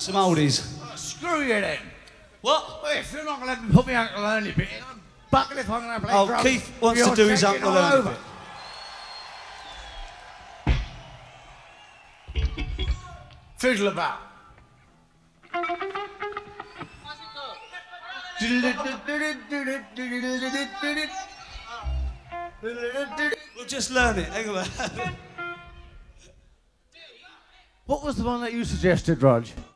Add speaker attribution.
Speaker 1: Some oldies.
Speaker 2: Screw you then.
Speaker 1: What?
Speaker 2: Well, if you're not going to let me put my Uncle Ernie bit in, I'm bucking if I'm going to play
Speaker 1: Oh,
Speaker 2: drums.
Speaker 1: Keith wants
Speaker 2: You're
Speaker 1: to do his
Speaker 2: shaking
Speaker 1: Uncle
Speaker 2: all
Speaker 1: Ernie
Speaker 2: over. Fiddle about.
Speaker 1: We'll just learn it. Hang on.
Speaker 2: What was the one that you suggested, Rog?